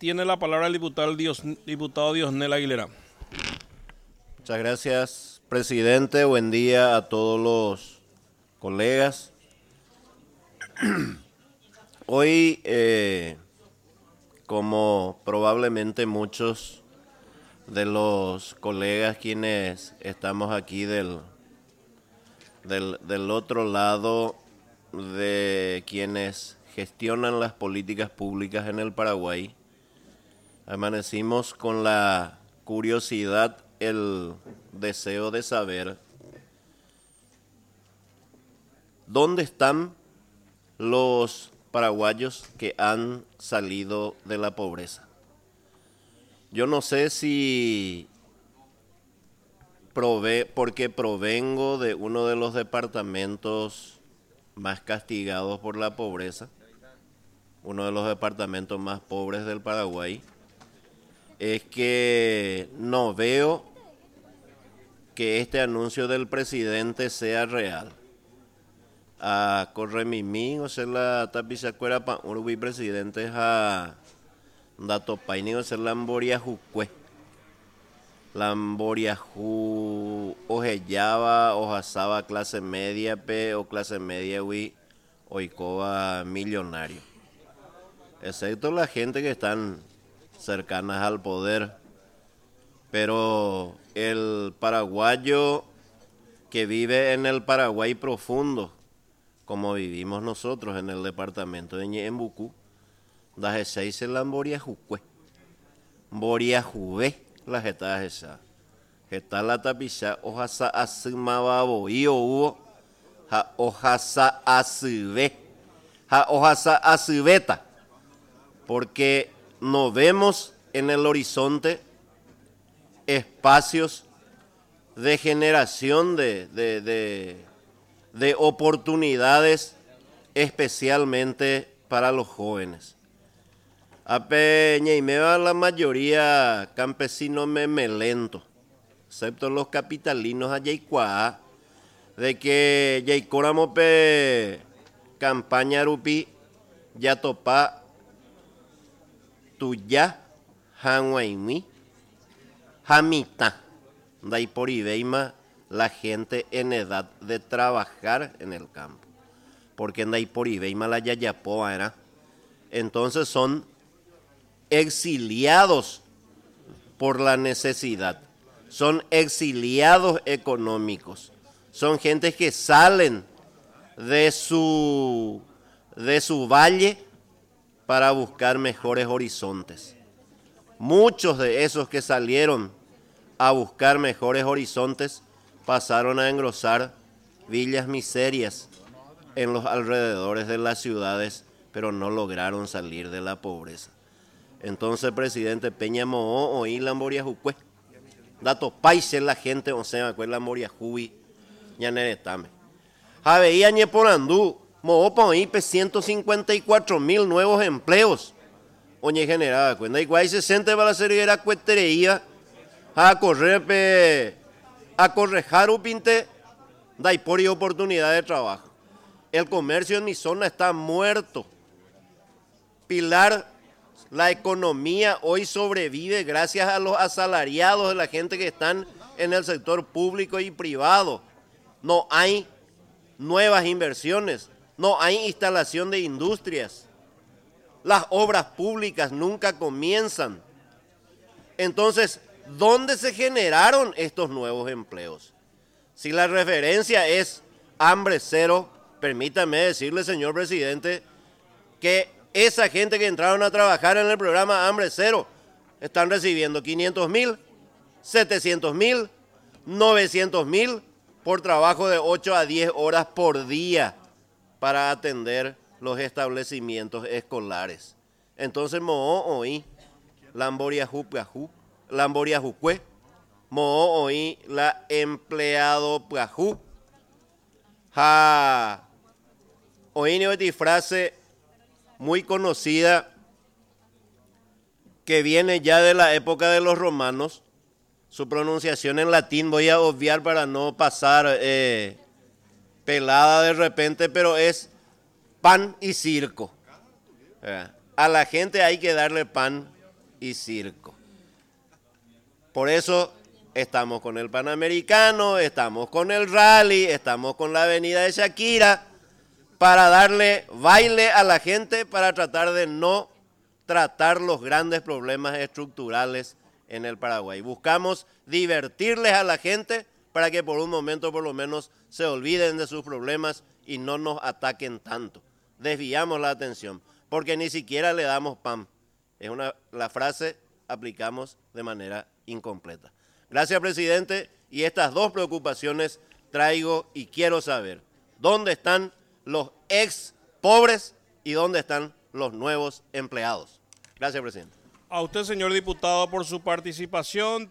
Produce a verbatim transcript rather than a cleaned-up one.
Tiene la palabra el diputado, Dios, diputado Diosnel Aguilera. Muchas gracias, presidente. Buen día a todos los colegas. Hoy, eh, como probablemente muchos de los colegas quienes estamos aquí del, del, del otro lado de quienes gestionan las políticas públicas en el Paraguay, amanecimos con la curiosidad, el deseo de saber dónde están los paraguayos que han salido de la pobreza. Yo no sé si prove, porque provengo de uno de los departamentos más castigados por la pobreza, uno de los departamentos más pobres del Paraguay, es que no veo que este anuncio del presidente sea real. A corremimí, o sea, la tapizacuera pa urbi presidente a dato paini, o sea, lamboria jucue. Lamboria ju ojellaba, ojasaba clase media pe o clase media wi oikoba millonario. Excepto la gente que están cercanas al poder. Pero el paraguayo que vive en el Paraguay profundo, como vivimos nosotros en el departamento de Ñembucú, da seis en la Boria Jucue, Boria Juve, la jeta esa, jeta la tapiza, ojasa asumababo, y hubo, ja ojasa asube, ja ojasa asubeta, porque no vemos en el horizonte espacios de generación de, de, de, de oportunidades, especialmente para los jóvenes. Ape ñeimeba la mayoría campesinos memelento, excepto los capitalinos ayaycuá, de que yaycoramo pe campaña rupi ya topa tuya hanguaimi hamita dai por ibeima la gente en edad de trabajar en el campo, porque dai por ibeima la yayapoa era. Entonces son exiliados por la necesidad, son exiliados económicos, son gente que salen de su de su valle para buscar mejores horizontes. Muchos de esos que salieron a buscar mejores horizontes pasaron a engrosar villas miserias en los alrededores de las ciudades, pero no lograron salir de la pobreza. Entonces, presidente Peña Moó, oí la Moria Jucue, dato paise la gente, o sea, la Moria Jubi, ya neretame. Javeía Ñeporandú, Moó pa oí ciento cincuenta y cuatro mil nuevos empleos. Oñe generada, cuenta, igual sesenta para la serie cuetereía, a correr pe, a correjar un pinte, da por oportunidad de trabajo. El comercio en mi zona está muerto. Pilar, la economía hoy sobrevive gracias a los asalariados de la gente que están en el sector público y privado. No hay nuevas inversiones, no hay instalación de industrias. Las obras públicas nunca comienzan. Entonces, ¿dónde se generaron estos nuevos empleos? Si la referencia es hambre cero, permítame decirle, señor presidente, que esa gente que entraron a trabajar en el programa Hambre Cero están recibiendo quinientos mil, setecientos mil, novecientos mil por trabajo de ocho a diez horas por día para atender los establecimientos escolares. Entonces, moó oí, lamboria jupajú, lamboria jucue, moó oí, la empleado pajú, ja, oí esta frase muy conocida que viene ya de la época de los romanos. Su pronunciación en latín voy a obviar para no pasar eh, pelada de repente, pero es pan y circo. A la gente hay que darle pan y circo. Por eso estamos con el Panamericano, estamos con el Rally, estamos con la Avenida de Shakira, para darle baile a la gente, para tratar de no tratar los grandes problemas estructurales en el Paraguay. Buscamos divertirles a la gente para que por un momento por lo menos se olviden de sus problemas y no nos ataquen tanto. Desviamos la atención, porque ni siquiera le damos pan. Es una, la frase aplicamos de manera incompleta. Gracias, presidente, y estas dos preocupaciones traigo y quiero saber. ¿Dónde están los ex pobres y dónde están los nuevos empleados? Gracias, presidente. A usted, señor diputado, por su participación.